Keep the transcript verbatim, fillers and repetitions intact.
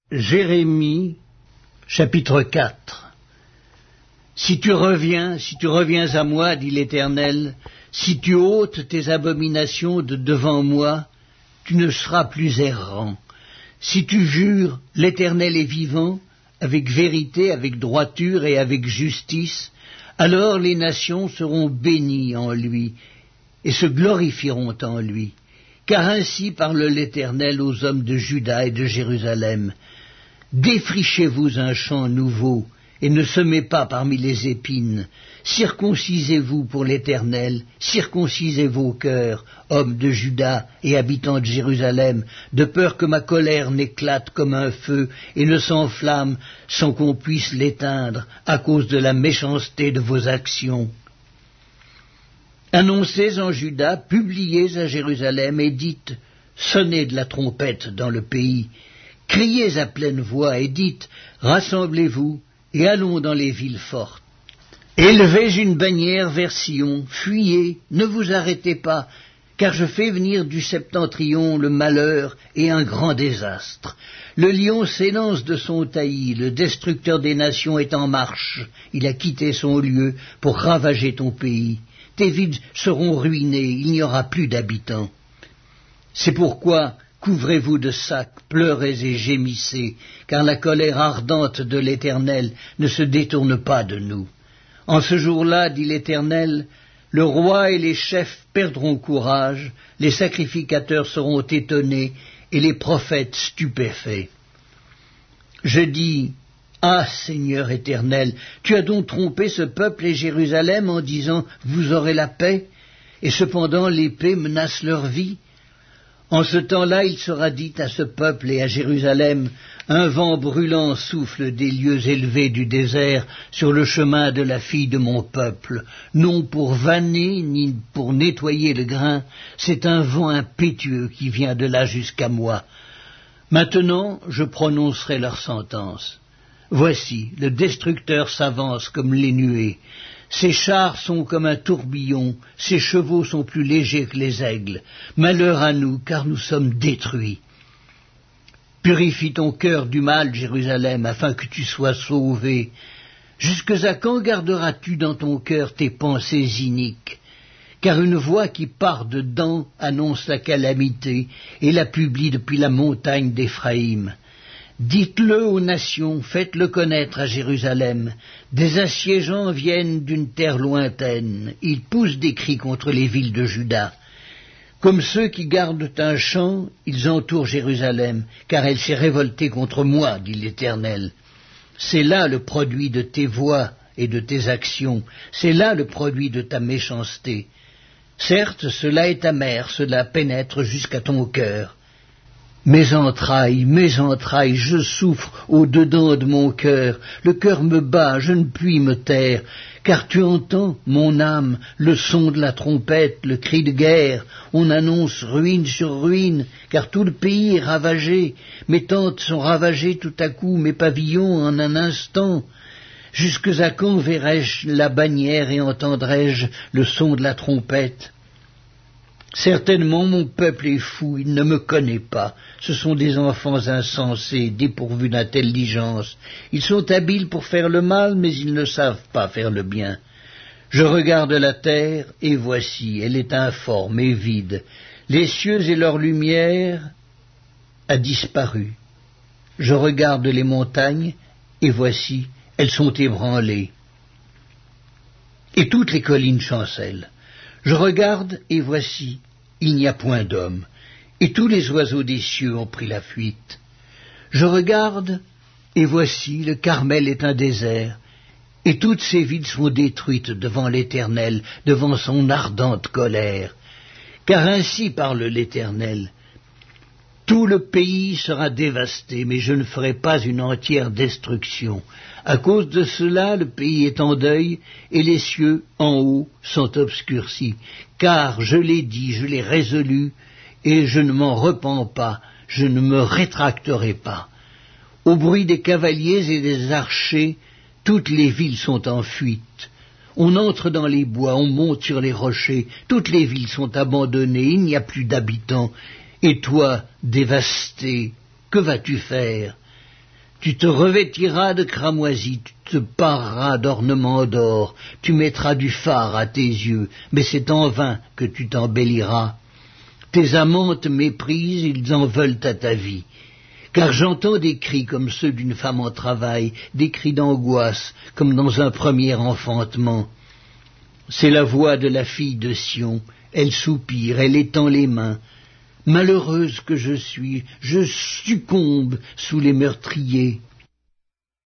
Jérémie, chapitre quatre. Si tu reviens, si tu reviens à moi, dit l'Éternel, si tu ôtes tes abominations de devant moi, tu ne seras plus errant. Si tu jures, l'Éternel est vivant, avec vérité, avec droiture et avec justice, alors les nations seront bénies en lui, et se glorifieront en lui. Car ainsi parle l'Éternel aux hommes de Juda et de Jérusalem. Défrichez-vous un champ nouveau, et ne semez pas parmi les épines. Circoncisez-vous pour l'Éternel, circoncisez vos cœurs, hommes de Juda et habitants de Jérusalem, de peur que ma colère n'éclate comme un feu et ne s'enflamme sans qu'on puisse l'éteindre à cause de la méchanceté de vos actions. Annoncez en Juda, publiez à Jérusalem et dites, sonnez de la trompette dans le pays, criez à pleine voix et dites, rassemblez-vous et allons dans les villes fortes. Élevez une bannière vers Sion, fuyez, ne vous arrêtez pas, car je fais venir du septentrion le malheur et un grand désastre. Le lion s'élance de son taillis, le destructeur des nations est en marche, il a quitté son lieu pour ravager ton pays. Tes villes seront ruinées, il n'y aura plus d'habitants. C'est pourquoi couvrez-vous de sacs, pleurez et gémissez, car la colère ardente de l'Éternel ne se détourne pas de nous. En ce jour-là, dit l'Éternel, le roi et les chefs perdront courage, les sacrificateurs seront étonnés et les prophètes stupéfaits. Je dis, ah Seigneur éternel, tu as donc trompé ce peuple et Jérusalem en disant, vous aurez la paix, et cependant l'épée menace leur vie. En ce temps-là, il sera dit à ce peuple et à Jérusalem, un vent brûlant souffle des lieux élevés du désert sur le chemin de la fille de mon peuple, non pour vanner ni pour nettoyer le grain, c'est un vent impétueux qui vient de là jusqu'à moi. Maintenant, je prononcerai leur sentence. Voici, le destructeur s'avance comme les nuées. Ses chars sont comme un tourbillon, ses chevaux sont plus légers que les aigles. Malheur à nous, car nous sommes détruits. Purifie ton cœur du mal, Jérusalem, afin que tu sois sauvé. Jusque à quand garderas-tu dans ton cœur tes pensées iniques? Car une voix qui part dedans annonce la calamité, et la publie depuis la montagne d'Éphraïm. Dites-le aux nations, faites-le connaître à Jérusalem. Des assiégeants viennent d'une terre lointaine. Ils poussent des cris contre les villes de Juda. Comme ceux qui gardent un champ, ils entourent Jérusalem, car elle s'est révoltée contre moi, dit l'Éternel. C'est là le produit de tes voix et de tes actions. C'est là le produit de ta méchanceté. Certes, cela est amer, cela pénètre jusqu'à ton cœur. Mes entrailles, mes entrailles, je souffre au-dedans de mon cœur, le cœur me bat, je ne puis me taire, car tu entends, mon âme, le son de la trompette, le cri de guerre, on annonce ruine sur ruine, car tout le pays est ravagé, mes tentes sont ravagées tout à coup, mes pavillons en un instant. Jusque à quand verrai-je la bannière et entendrai-je le son de la trompette? Certainement mon peuple est fou, il ne me connaît pas. Ce sont des enfants insensés, dépourvus d'intelligence. Ils sont habiles pour faire le mal, mais ils ne savent pas faire le bien. Je regarde la terre, et voici, elle est informe et vide. Les cieux et leur lumière a disparu. Je regarde les montagnes, et voici, elles sont ébranlées. Et toutes les collines chancellent. Je regarde, et voici, il n'y a point d'homme, et tous les oiseaux des cieux ont pris la fuite. Je regarde, et voici, le Carmel est un désert, et toutes ses villes sont détruites devant l'Éternel, devant son ardente colère. Car ainsi parle l'Éternel, tout le pays sera dévasté, mais je ne ferai pas une entière destruction. À cause de cela, le pays est en deuil, et les cieux, en haut, sont obscurcis. Car je l'ai dit, je l'ai résolu, et je ne m'en repens pas, je ne me rétracterai pas. Au bruit des cavaliers et des archers, toutes les villes sont en fuite. On entre dans les bois, on monte sur les rochers, toutes les villes sont abandonnées, il n'y a plus d'habitants. Et toi, dévasté, que vas-tu faire? Tu te revêtiras de cramoisi, tu te pareras d'ornements d'or, tu mettras du fard à tes yeux, mais c'est en vain que tu t'embelliras. Tes amants te méprisent, ils en veulent à ta vie. Car j'entends des cris comme ceux d'une femme en travail, des cris d'angoisse, comme dans un premier enfantement. C'est la voix de la fille de Sion, elle soupire, elle étend les mains. Malheureuse que je suis, je succombe sous les meurtriers.